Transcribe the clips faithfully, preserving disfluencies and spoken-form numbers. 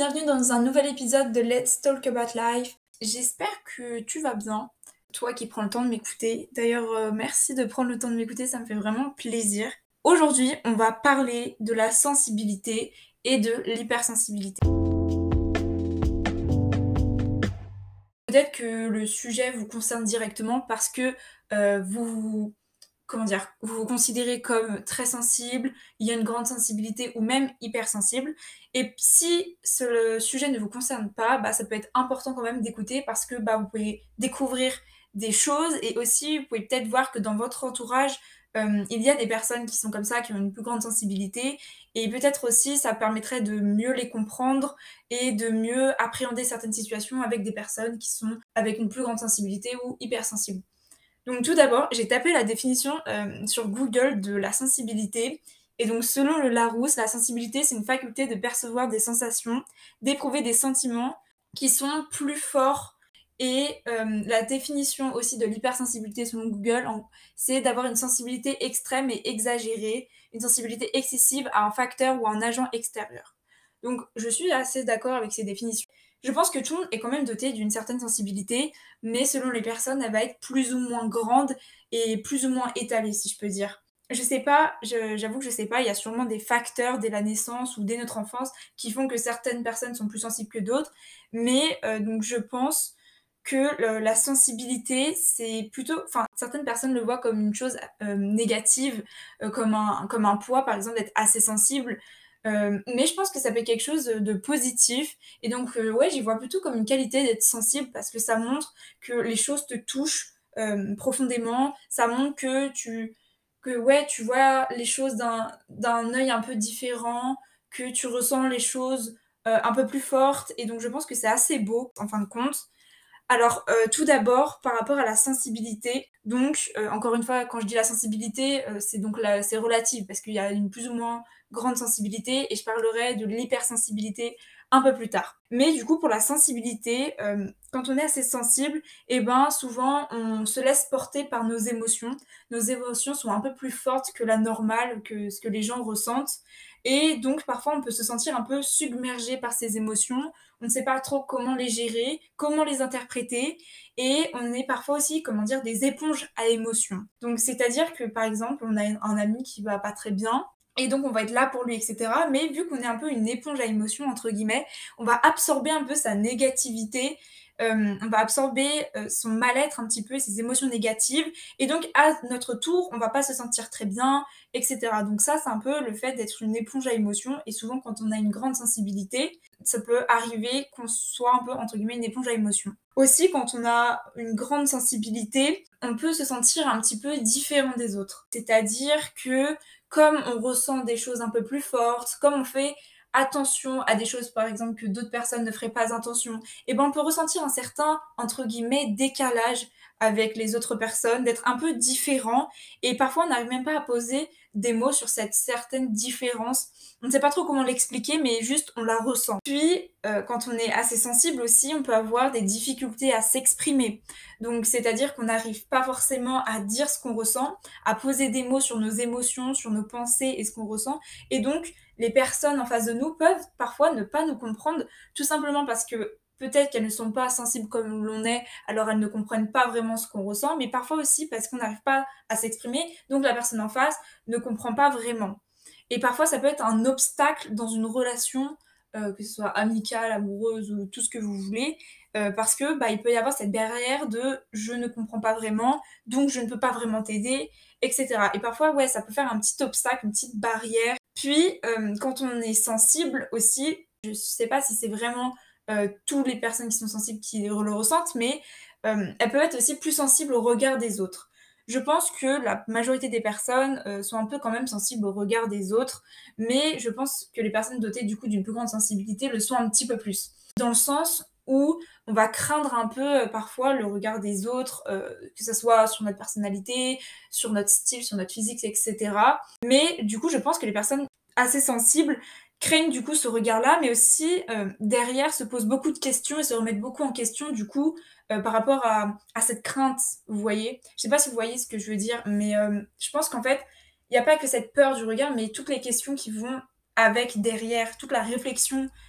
bienvenue dans un nouvel épisode de Let's Talk About Life. J'espère que tu vas bien, toi qui prends le temps de m'écouter. D'ailleurs, euh, merci de prendre le temps de m'écouter, ça me fait vraiment plaisir. Aujourd'hui, on va parler de la sensibilité et de l'hypersensibilité. Peut-être que le sujet vous concerne directement parce que euh, vous comment dire, vous vous considérez comme très sensible, il y a une grande sensibilité ou même hypersensible. Et si ce sujet ne vous concerne pas, bah, ça peut être important quand même d'écouter parce que bah, vous pouvez découvrir des choses et aussi vous pouvez peut-être voir que dans votre entourage, euh, il y a des personnes qui sont comme ça, qui ont une plus grande sensibilité et peut-être aussi ça permettrait de mieux les comprendre et de mieux appréhender certaines situations avec des personnes qui sont avec une plus grande sensibilité ou hypersensibles. Donc tout d'abord, j'ai tapé la définition euh, sur Google de la sensibilité. Et donc selon le Larousse, la sensibilité, c'est une faculté de percevoir des sensations, d'éprouver des sentiments qui sont plus forts. Et euh, la définition aussi de l'hypersensibilité selon Google, en- c'est d'avoir une sensibilité extrême et exagérée, une sensibilité excessive à un facteur ou à un agent extérieur. Donc je suis assez d'accord avec ces définitions. Je pense que tout le monde est quand même doté d'une certaine sensibilité, mais selon les personnes, elle va être plus ou moins grande et plus ou moins étalée, si je peux dire. Je sais pas, je- j'avoue que je sais pas, il y a sûrement des facteurs dès la naissance ou dès notre enfance qui font que certaines personnes sont plus sensibles que d'autres, mais euh, donc je pense que le- la sensibilité, c'est plutôt, enfin, certaines personnes le voient comme une chose euh, négative, euh, comme un, comme un poids, par exemple, d'être assez sensible. Euh, mais je pense que ça peut être quelque chose de positif. Et donc, euh, ouais, j'y vois plutôt comme une qualité d'être sensible parce que ça montre que les choses te touchent euh, profondément. Ça montre que tu, que, ouais, tu vois les choses d'un, d'un œil un peu différent, que tu ressens les choses euh, un peu plus fortes. Et donc, je pense que c'est assez beau, en fin de compte. Alors, euh, tout d'abord, par rapport à la sensibilité, donc, euh, encore une fois, quand je dis la sensibilité, euh, c'est donc la, c'est relatif, parce qu'il y a une plus ou moins grande sensibilité, et je parlerai de l'hypersensibilité un peu plus tard. Mais du coup, pour la sensibilité, euh, quand on est assez sensible, eh ben, souvent, on se laisse porter par nos émotions. Nos émotions sont un peu plus fortes que la normale, que ce que les gens ressentent, et donc, parfois, on peut se sentir un peu submergé par ces émotions, on ne sait pas trop comment les gérer, comment les interpréter, et on est parfois aussi, comment dire, des éponges à émotions. Donc c'est-à-dire que par exemple, on a un ami qui va pas très bien, et donc on va être là pour lui, et cetera. Mais vu qu'on est un peu une éponge à émotions, entre guillemets, on va absorber un peu sa négativité, euh, on va absorber euh, son mal-être un petit peu, ses émotions négatives, et donc à notre tour, on va pas se sentir très bien, et cetera. Donc ça, c'est un peu le fait d'être une éponge à émotions, et souvent quand on a une grande sensibilité, ça peut arriver qu'on soit un peu, entre guillemets, une éponge à émotions. Aussi, quand on a une grande sensibilité, on peut se sentir un petit peu différent des autres. C'est-à-dire que comme on ressent des choses un peu plus fortes, comme on fait attention à des choses, par exemple, que d'autres personnes ne feraient pas attention, et ben on peut ressentir un certain, entre guillemets, décalage avec les autres personnes, d'être un peu différent, et parfois on n'arrive même pas à poser des mots sur cette certaine différence. On ne sait pas trop comment l'expliquer, mais juste on la ressent. Puis, euh, quand on est assez sensible aussi, on peut avoir des difficultés à s'exprimer. Donc, c'est-à-dire qu'on n'arrive pas forcément à dire ce qu'on ressent, à poser des mots sur nos émotions, sur nos pensées et ce qu'on ressent. Et donc, les personnes en face de nous peuvent parfois ne pas nous comprendre, tout simplement parce que peut-être qu'elles ne sont pas sensibles comme l'on est, alors elles ne comprennent pas vraiment ce qu'on ressent, mais parfois aussi parce qu'on n'arrive pas à s'exprimer, donc la personne en face ne comprend pas vraiment. Et parfois, ça peut être un obstacle dans une relation, euh, que ce soit amicale, amoureuse ou tout ce que vous voulez, euh, parce que bah, il peut y avoir cette barrière de je ne comprends pas vraiment, donc je ne peux pas vraiment t'aider, et cetera. Et parfois, ouais, ça peut faire un petit obstacle, une petite barrière. Puis, euh, quand on est sensible aussi, je sais pas si c'est vraiment euh, toutes les personnes qui sont sensibles qui le ressentent, mais euh, elles peuvent être aussi plus sensibles au regard des autres. Je pense que la majorité des personnes euh, sont un peu quand même sensibles au regard des autres, mais je pense que les personnes dotées du coup d'une plus grande sensibilité le sont un petit peu plus. Dans le sens où on va craindre un peu euh, parfois le regard des autres, euh, que ce soit sur notre personnalité, sur notre style, sur notre physique, et cetera. Mais du coup, je pense que les personnes assez sensibles craignent du coup ce regard-là, mais aussi euh, derrière se posent beaucoup de questions et se remettent beaucoup en question du coup euh, par rapport à, à cette crainte, vous voyez. Je sais pas si vous voyez ce que je veux dire, mais euh, je pense qu'en fait, il n'y a pas que cette peur du regard, mais toutes les questions qui vont avec derrière, toute la réflexion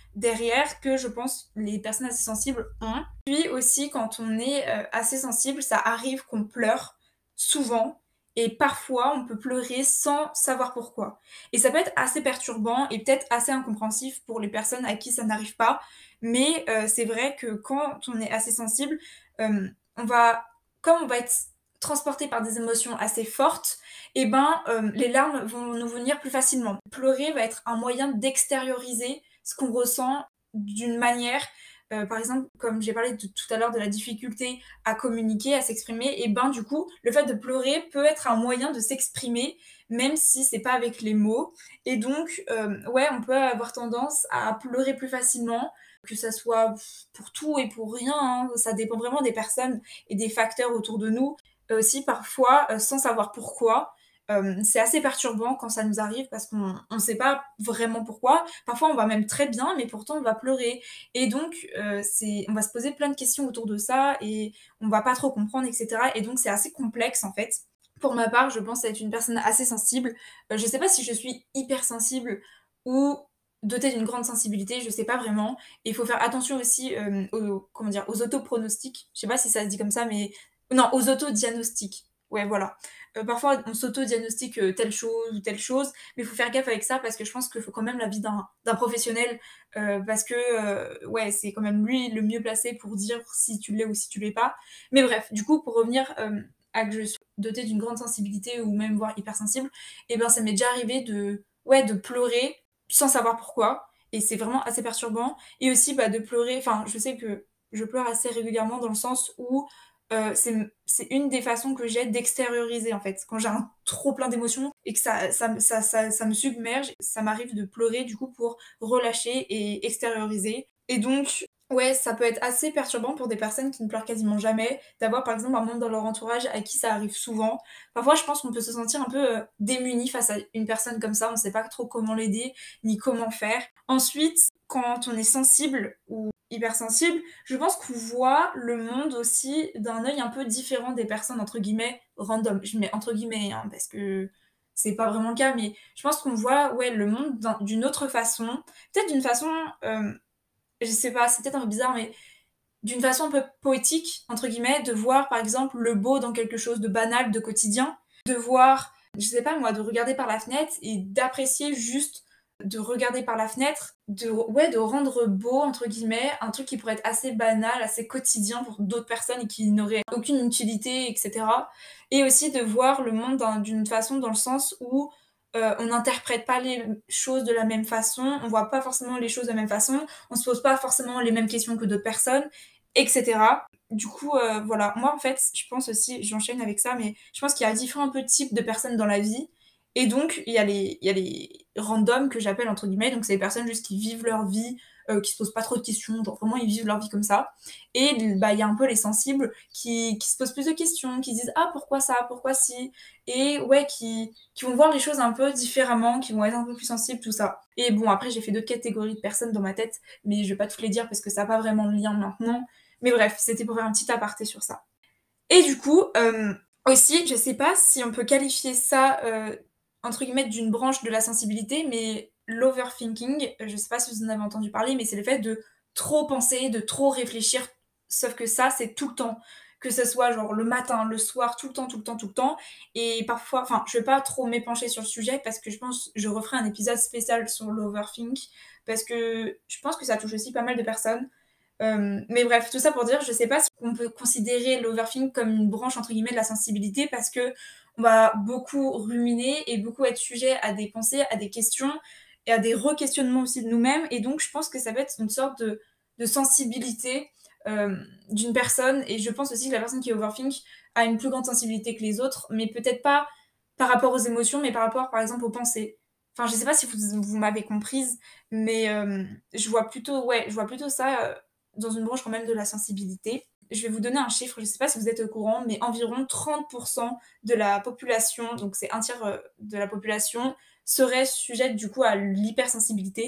derrière que je pense les personnes assez sensibles ont. Puis aussi quand on est, heu, assez sensible, ça arrive qu'on pleure souvent et parfois on peut pleurer sans savoir pourquoi. Et ça peut être assez perturbant et peut-être assez incompréhensif pour les personnes à qui ça n'arrive pas. Mais, heu, c'est vrai que quand on est assez sensible, hem, on va comme on va être transporté par des émotions assez fortes, et ben, hem, les larmes vont nous venir plus facilement. Pleurer va être un moyen d'extérioriser ce qu'on ressent d'une manière, heu, par exemple, comme j'ai parlé de tout à l'heure de la difficulté à communiquer, à s'exprimer, et ben, du coup, le fait de pleurer peut être un moyen de s'exprimer, même si c'est pas avec les mots. Et donc, hem, ouais, on peut avoir tendance à pleurer plus facilement, que ça soit pour tout et pour rien, hein, ça dépend vraiment des personnes et des facteurs autour de nous. Heu, aussi parfois, heu, sans savoir pourquoi. Hem, c'est assez perturbant quand ça nous arrive parce qu'on on sait pas vraiment pourquoi. Parfois, on va même très bien, mais pourtant on va pleurer, et donc heu, c'est on va se poser plein de questions autour de ça et on va pas trop comprendre et cetera, et donc c'est assez complexe, en fait. Pour ma part, je pense être une personne assez sensible. Heu, je sais pas si je suis hypersensible ou dotée d'une grande sensibilité, je sais pas vraiment. Et il faut faire attention aussi, hem, aux comment dire? Aux autopronostics. Je sais pas si ça se dit comme ça, mais non, aux autodiagnostics. Ouais, voilà. Heu, parfois, on s'auto-diagnostique, heu, telle chose ou telle chose, mais il faut faire gaffe avec ça parce que je pense qu'il faut quand même l'avis d'un d'un professionnel, heu, parce que, heu, ouais, c'est quand même lui le mieux placé pour dire si tu l'es ou si tu l'es pas. Mais bref, du coup, pour revenir, hem, à que je sois dotée d'une grande sensibilité ou même voire hypersensible, et ben, ça m'est déjà arrivé de ouais, de pleurer sans savoir pourquoi, et c'est vraiment assez perturbant. Et aussi, bah, de pleurer, enfin, je sais que je pleure assez régulièrement dans le sens où, heu, c'est m c'est une des façons que j'ai d'extérioriser, en fait. Quand j'ai un trop plein d'émotions et que ça ça me ça ça ça me submerge, ça m'arrive de pleurer du coup pour relâcher et extérioriser. Et donc, ouais, ça peut être assez perturbant pour des personnes qui ne pleurent quasiment jamais, d'avoir par exemple un membre dans leur entourage à qui ça arrive souvent. Parfois, je pense qu'on peut se sentir un peu, heu, démuni face à une personne comme ça, on sait pas trop comment l'aider, ni comment faire. Ensuite, quand on est sensible ou hypersensible, je pense qu'on voit le monde aussi d'un œil un peu différent des personnes entre guillemets «random». Je mets entre guillemets, hein, parce que c'est pas vraiment le cas, mais je pense qu'on voit, ouais, le monde d'un d'une autre façon. Peut-être d'une façon, hem, je sais pas, c'est peut-être un peu bizarre, mais d'une façon un peu «poétique» entre guillemets, de voir par exemple le beau dans quelque chose de banal, de quotidien, de voir, je sais pas moi, de regarder par la fenêtre et d'apprécier juste de regarder par la fenêtre, de ouais, de «rendre beau» entre guillemets, un truc qui pourrait être assez banal, assez quotidien pour d'autres personnes et qui n'aurait aucune utilité et cetera. Et aussi de voir le monde d'un d'une façon dans le sens où, heu, on n'interprète pas les choses de la même façon, on voit pas forcément les choses de la même façon, on se pose pas forcément les mêmes questions que d'autres personnes, et cetera. Du coup, heu, voilà, moi en fait, je pense aussi, j'enchaîne avec ça, mais je pense qu'il y a différents peu types de personnes dans la vie, et donc il y a les il y a les «randoms» que j'appelle entre guillemets, donc c'est les personnes juste qui vivent leur vie, heu, qui se posent pas trop de questions, genre vraiment ils vivent leur vie comme ça. Et l bah, il y a un peu les sensibles qui qui se posent plus de questions, qui se disent: «Ah pourquoi ça? Pourquoi ci?» Et ouais, qui qui vont voir les choses un peu différemment, qui vont être un peu plus sensibles, tout ça. Et bon, après j'ai fait d'autres catégories de personnes dans ma tête, mais je vais pas toutes les dire parce que ça a pas vraiment de lien maintenant. Mais bref, c'était pour faire un petit aparté sur ça. Et du coup, hem, aussi, je sais pas si on peut qualifier ça, heu, entre guillemets «d'une branche de la sensibilité», mais l'overthinking, je sais pas si vous en avez entendu parler, mais c'est le fait de trop penser, de trop réfléchir. Sauf que ça, c'est tout le temps. Que ce soit genre le matin, le soir, tout le temps, tout le temps, tout le temps. Et parfois, enfin, je vais pas trop m'épancher sur le sujet parce que je pense je referai un épisode spécial sur l'overthink parce que je pense que ça touche aussi pas mal de personnes. Hem, mais bref, tout ça pour dire, je sais pas si on peut considérer l'overthink comme une branche entre guillemets de la sensibilité parce qu'on va beaucoup ruminer et beaucoup être sujet à des pensées, à des questions et à des re-questionnements aussi de nous-mêmes, et donc je pense que ça va être une sorte de de sensibilité, hem, d'une personne, et je pense aussi que la personne qui overthink a une plus grande sensibilité que les autres, mais peut-être pas par rapport aux émotions, mais par rapport, par exemple, aux pensées. Enfin, je sais pas si vous vous m'avez comprise, mais hem, je vois plutôt ouais, je vois plutôt ça, heu, dans une branche quand même de la sensibilité. Je vais vous donner un chiffre, je ne sais pas si vous êtes au courant, mais environ trente de la population, donc c'est un tiers, heu, de la population, serait sujette du coup à l'hypersensibilité,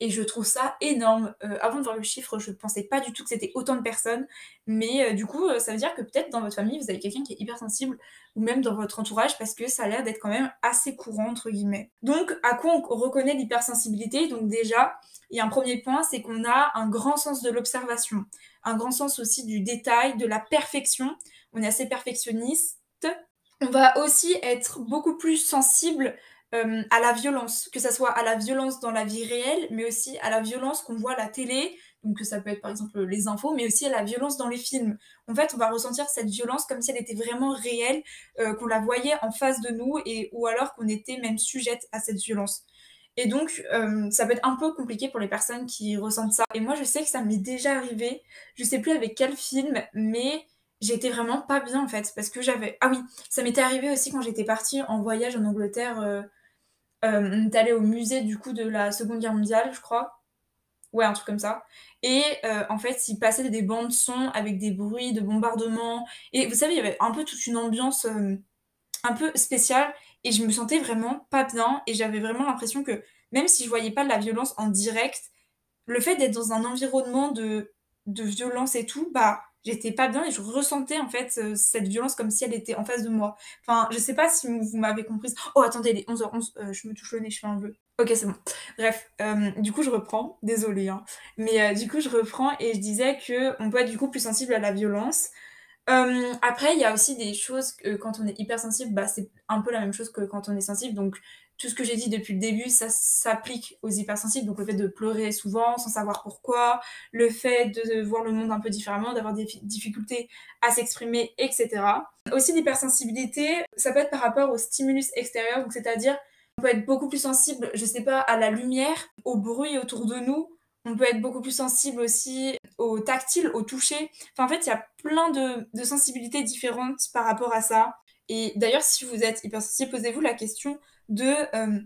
et je trouve ça énorme. Heu, avant de voir le chiffre, je pensais pas du tout que c'était autant de personnes, mais heu, du coup, heu, ça veut dire que peut-être dans votre famille, vous avez quelqu'un qui est hypersensible ou même dans votre entourage parce que ça a l'air d'être quand même «assez courant» entre guillemets. Donc à quoi on reconnaît l'hypersensibilité? Donc déjà, il y a un premier point, c'est qu'on a un grand sens de l'observation, un grand sens aussi du détail, de la perfection. On est assez perfectionniste. On va aussi être beaucoup plus sensible, hem, à la violence, que ça soit à la violence dans la vie réelle, mais aussi à la violence qu'on voit à la télé, donc ça peut être par exemple, les infos, mais aussi à la violence dans les films. En fait, on va ressentir cette violence comme si elle était vraiment réelle, heu, qu'on la voyait en face de nous et ou alors qu'on était même sujette à cette violence. Et donc, hem, ça peut être un peu compliqué pour les personnes qui ressentent ça. Et moi, je sais que ça m'est déjà arrivé, je sais plus avec quel film, mais j'étais vraiment pas bien, en fait, parce que j'avais ah oui, ça m'était arrivé aussi quand j'étais partie en voyage en Angleterre, heu, hem, on est allés au musée, du coup, de la Seconde Guerre mondiale, je crois. Ouais, un truc comme ça et heu, en fait, ils passaient des bandes son avec des bruits de bombardements et vous savez, il y avait un peu toute une ambiance, hem un peu spéciale et je me sentais vraiment pas bien et j'avais vraiment l'impression que même si je voyais pas de la violence en direct, le fait d'être dans un environnement de de violence et tout, bah, j'étais pas bien et je ressentais en fait, heu, cette violence comme si elle était en face de moi. Enfin, je sais pas si vous vous m'avez comprise. Oh attendez, il est onze heures onze, heu, je me touche le nez, je fais un vœu. OK, c'est bon. Bref, hem, du coup je reprends, désolée, hein. Mais, heu, du coup je reprends et je disais qu'on peut être du coup plus sensible à la violence. Hem, après, il y a aussi des choses que quand on est hypersensible, bah, c'est un peu la même chose que quand on est sensible. Donc tout ce que j'ai dit depuis le début, ça s'applique aux hypersensibles. Donc le fait de pleurer souvent sans savoir pourquoi, le fait de voir le monde un peu différemment, d'avoir des fi difficultés à s'exprimer et cetera. Aussi l'hypersensibilité, ça peut être par rapport aux stimulus extérieurs, donc c'est-à-dire, on peut être beaucoup plus sensible, je sais pas, à la lumière, au bruit autour de nous. On peut être beaucoup plus sensible aussi au tactile, au toucher. Enfin, en fait, il y a plein de de sensibilités différentes par rapport à ça et d'ailleurs, si vous êtes hypersensible, posez-vous la question de, hem,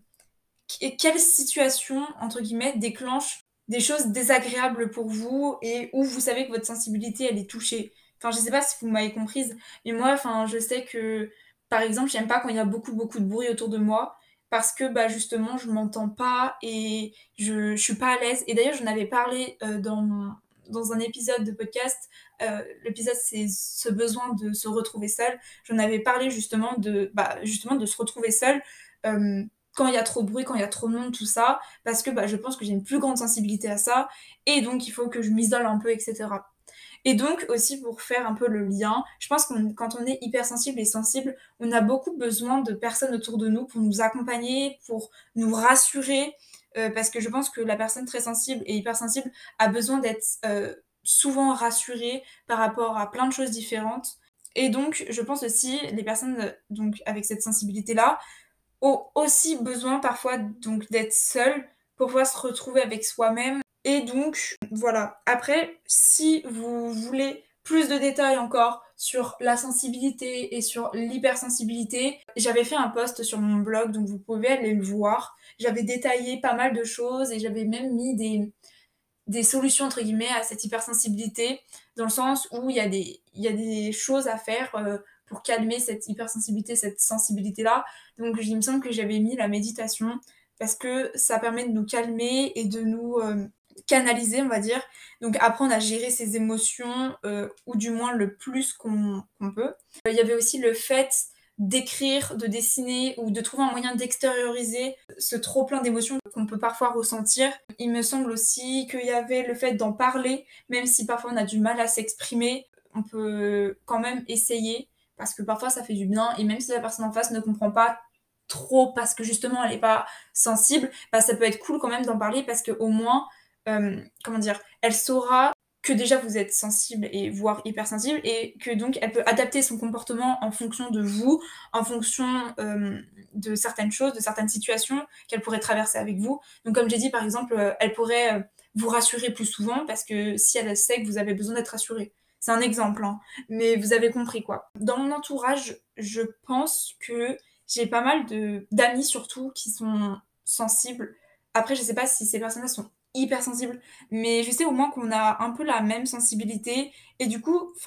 q quelle situation, entre guillemets, déclenche des choses désagréables pour vous et où vous savez que votre sensibilité, elle est touchée? Enfin, je sais pas si vous m'avez comprise, mais moi, enfin, je sais que, par exemple, j'aime pas quand il y a beaucoup, beaucoup de bruit autour de moi parce que, bah, justement, je m'entends pas et je je suis pas à l'aise et d'ailleurs, j'en avais parlé, heu, dans mon dans un épisode de podcast, heu, l'épisode c'est ce besoin de se retrouver seul. J'en avais parlé justement de, bah, justement de se retrouver seul, hem, quand il y a trop de bruit, quand il y a trop de monde, tout ça, parce que, bah, je pense que j'ai une plus grande sensibilité à ça et donc il faut que je m'isole un peu et cetera. Et donc aussi pour faire un peu le lien, je pense qu'on quand on est hypersensible et sensible, on a beaucoup besoin de personnes autour de nous pour nous accompagner, pour nous rassurer, heu, parce que je pense que la personne très sensible et hypersensible a besoin d'être, heu, souvent rassurée par rapport à plein de choses différentes et donc je pense aussi les personnes, heu, donc avec cette sensibilité-là, ont aussi besoin parfois donc d'être seules pour pouvoir se retrouver avec soi-même et donc voilà. Après, si vous voulez plus de détails encore sur la sensibilité et sur l'hypersensibilité, j'avais fait un post sur mon blog, donc vous pouvez aller le voir. J'avais détaillé pas mal de choses et j'avais même mis des des «solutions» entre guillemets à cette hypersensibilité, dans le sens où il y a des il y a des choses à faire, heu, pour calmer cette hypersensibilité, cette sensibilité-là. Donc il me semble que j'avais mis la méditation parce que ça permet de nous calmer et de nous, hem, canaliser, on va dire. Donc apprendre à gérer ses émotions, heu, ou du moins le plus qu'on qu'on peut. Heu, il y avait aussi le fait d'écrire, de dessiner ou de trouver un moyen d'extérioriser ce trop plein d'émotions qu'on peut parfois ressentir. Il me semble aussi qu'il y avait le fait d'en parler, même si parfois on a du mal à s'exprimer, on peut quand même essayer parce que parfois ça fait du bien et même si la personne en face ne comprend pas trop parce que justement elle est pas sensible, bah, ça peut être cool quand même d'en parler parce qu'au moins, hem, comment dire? Elle saura que déjà vous êtes sensible et voire hypersensible et que donc elle peut adapter son comportement en fonction de vous, en fonction, hem, de certaines choses, de certaines situations qu'elle pourrait traverser avec vous. Donc comme j'ai dit par exemple, heu, elle pourrait, heu, vous rassurer plus souvent parce que si elle sait que vous avez besoin d'être rassuré. C'est un exemple, hein, mais vous avez compris quoi. Dans mon entourage, je pense que j'ai pas mal de d'amis surtout qui sont sensibles. Après je sais pas si ces personnes-là sont hypersensibles, mais je sais au moins qu'on a un peu la même sensibilité et du coup, enfin,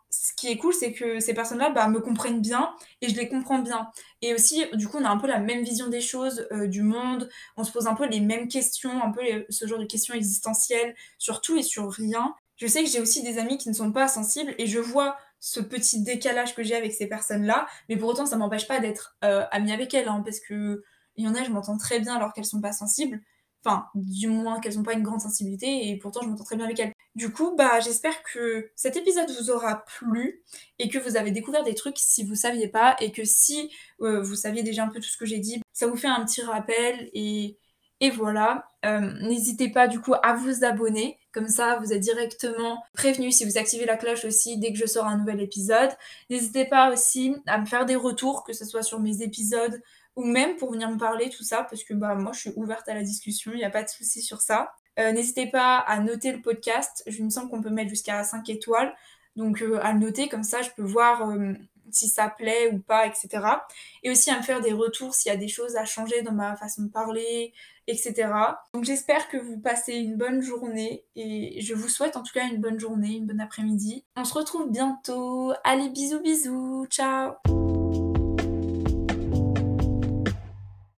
ce qui est cool, c'est que ces personnes-là, bah, me comprennent bien et je les comprends bien. Et aussi, du coup, on a un peu la même vision des choses, heu, du monde. On se pose un peu les mêmes questions, un peu les ce genre de questions existentielles sur tout et sur rien. Je sais que j'ai aussi des amis qui ne sont pas sensibles et je vois ce petit décalage que j'ai avec ces personnes-là, mais pour autant, ça m'empêche pas d'être, heu, amie avec elles, hein, parce qu'il y en a, je m'entends très bien alors qu'elles sont pas sensibles. Enfin, du moins qu'elles ont pas une grande sensibilité et pourtant je m'entends très bien avec elles. Du coup, bah, j'espère que cet épisode vous aura plu et que vous avez découvert des trucs si vous saviez pas et que si, heu, vous saviez déjà un peu tout ce que j'ai dit, ça vous fait un petit rappel et et voilà. Hem, n'hésitez pas du coup à vous abonner, comme ça vous êtes directement prévenus si vous activez la cloche aussi dès que je sors un nouvel épisode. N'hésitez pas aussi à me faire des retours, que ce soit sur mes épisodes ou même pour venir me parler, tout ça, parce que, bah, moi je suis ouverte à la discussion, il y a pas de souci sur ça. Heu, n'hésitez pas à noter le podcast, je il me semble qu'on peut mettre jusqu'à cinq étoiles, donc heu, à le noter comme ça je peux voir, hem, si ça plaît ou pas et cetera. Et aussi à me faire des retours s'il y a des choses à changer dans ma façon de parler et cetera. Donc j'espère que vous passez une bonne journée et je vous souhaite en tout cas une bonne journée, une bonne après-midi. On se retrouve bientôt. Allez bisous bisous, ciao!